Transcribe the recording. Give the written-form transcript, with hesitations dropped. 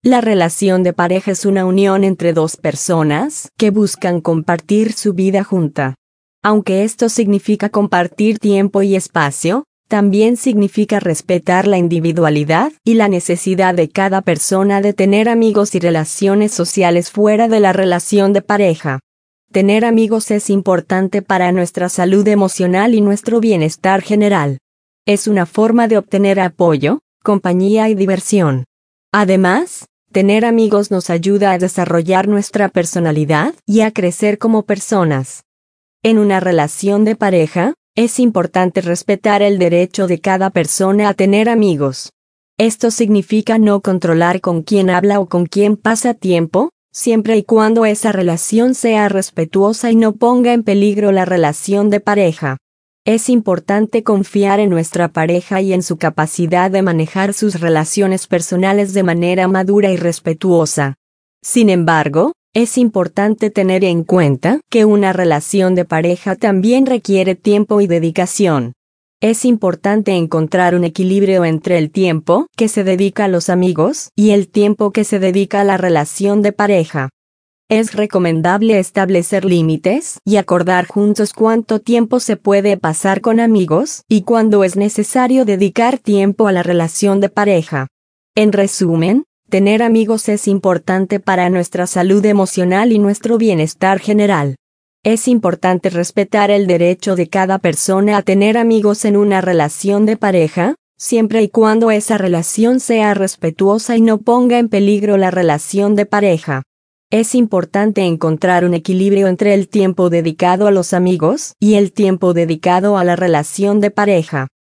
La relación de pareja es una unión entre dos personas que buscan compartir su vida junta. Aunque esto significa compartir tiempo y espacio, también significa respetar la individualidad y la necesidad de cada persona de tener amigos y relaciones sociales fuera de la relación de pareja. Tener amigos es importante para nuestra salud emocional y nuestro bienestar general. Es una forma de obtener apoyo, compañía y diversión. Además, tener amigos nos ayuda a desarrollar nuestra personalidad y a crecer como personas. En una relación de pareja, es importante respetar el derecho de cada persona a tener amigos. Esto significa no controlar con quién habla o con quién pasa tiempo, siempre y cuando esa relación sea respetuosa y no ponga en peligro la relación de pareja. Es importante confiar en nuestra pareja y en su capacidad de manejar sus relaciones personales de manera madura y respetuosa. Sin embargo, es importante tener en cuenta que una relación de pareja también requiere tiempo y dedicación. Es importante encontrar un equilibrio entre el tiempo que se dedica a los amigos y el tiempo que se dedica a la relación de pareja. Es recomendable establecer límites y acordar juntos cuánto tiempo se puede pasar con amigos y cuándo es necesario dedicar tiempo a la relación de pareja. En resumen, tener amigos es importante para nuestra salud emocional y nuestro bienestar general. Es importante respetar el derecho de cada persona a tener amigos en una relación de pareja, siempre y cuando esa relación sea respetuosa y no ponga en peligro la relación de pareja. Es importante encontrar un equilibrio entre el tiempo dedicado a los amigos y el tiempo dedicado a la relación de pareja.